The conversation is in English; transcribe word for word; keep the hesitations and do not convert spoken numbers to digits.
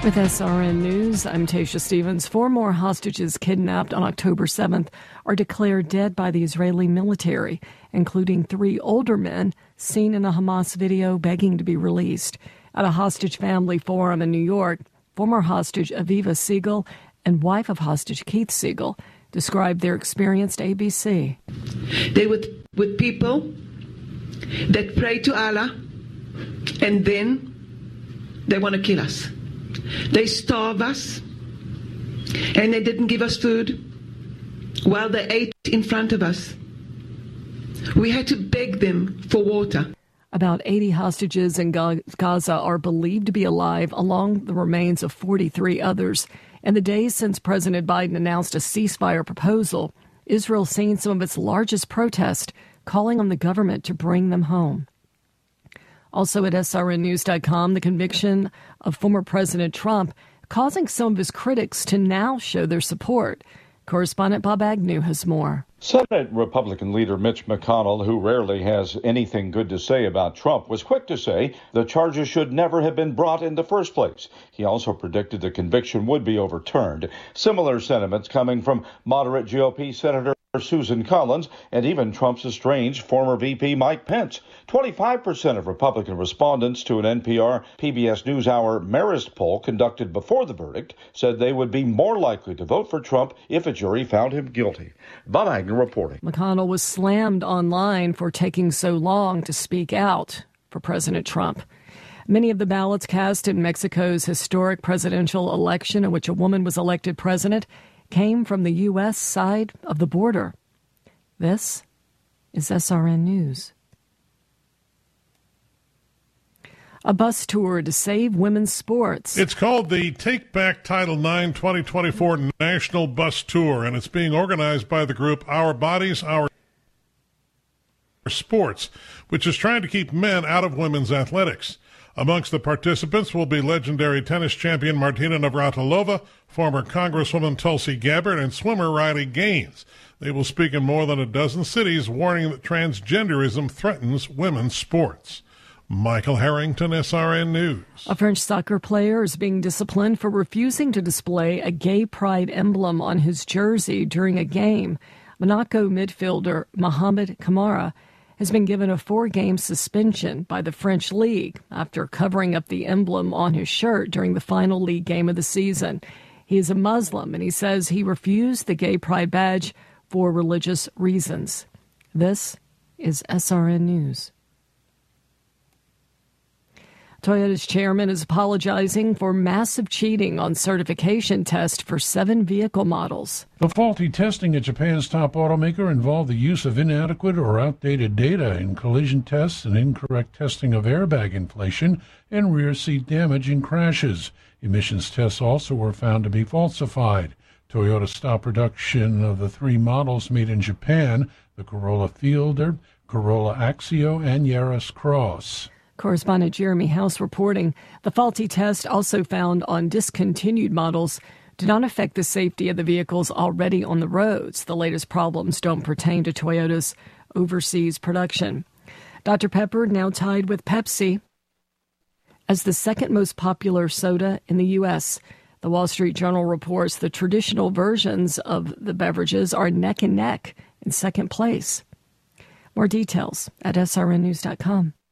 With S R N News, I'm Tasha Stevens. Four more hostages kidnapped on October seventh are declared dead by the Israeli military, including three older men seen in a Hamas video begging to be released. At a hostage family forum in New York, former hostage Aviva Siegel and wife of hostage Keith Siegel described their experience to A B C. They were with people that pray to Allah, and then they want to kill us. They starve us, and they didn't give us food while they ate in front of us. We had to beg them for water. About eighty hostages in Gaza are believed to be alive, along the remains of forty-three others. In the days since President Biden announced a ceasefire proposal, Israel's seen some of its largest protests, calling on the government to bring them home. Also at S R N news dot com, the conviction of former President Trump causing some of his critics to now show their support. Correspondent Bob Agnew has more. Senate Republican leader Mitch McConnell, who rarely has anything good to say about Trump, was quick to say the charges should never have been brought in the first place. He also predicted the conviction would be overturned. Similar sentiments coming from moderate G O P Senator Susan Collins and even Trump's estranged former V P Mike Pence. twenty-five percent of Republican respondents to an N P R P B S NewsHour Marist poll conducted before the verdict said they would be more likely to vote for Trump if a jury found him guilty. Bob Agnew reporting. McConnell was slammed online for taking so long to speak out for President Trump. Many of the ballots cast in Mexico's historic presidential election, in which a woman was elected president, came from the U S side of the border. This is S R N News. A bus tour to save women's sports. It's called the Take Back Title nine twenty twenty-four National Bus Tour, and it's being organized by the group Our Bodies, Our Sports, which is trying to keep men out of women's athletics. Amongst the participants will be legendary tennis champion Martina Navratilova, former Congresswoman Tulsi Gabbard, and swimmer Riley Gaines. They will speak in more than a dozen cities, warning that transgenderism threatens women's sports. Michael Harrington, S R N News. A French soccer player is being disciplined for refusing to display a gay pride emblem on his jersey during a game. Monaco midfielder Mohamed Kamara has been given a four-game suspension by the French League after covering up the emblem on his shirt during the final league game of the season. He is a Muslim, and he says he refused the gay pride badge for religious reasons. This is S R N News. Toyota's chairman is apologizing for massive cheating on certification tests for seven vehicle models. The faulty testing at Japan's top automaker involved the use of inadequate or outdated data in collision tests and incorrect testing of airbag inflation and rear seat damage in crashes. Emissions tests also were found to be falsified. Toyota stopped production of the three models made in Japan, the Corolla Fielder, Corolla Axio, and Yaris Cross. Correspondent Jeremy House reporting the faulty test also found on discontinued models did not affect the safety of the vehicles already on the roads. The latest problems don't pertain to Toyota's overseas production. Doctor Pepper now tied with Pepsi as the second most popular soda in the U S. The Wall Street Journal reports the traditional versions of the beverages are neck and neck in second place. More details at S R N news dot com.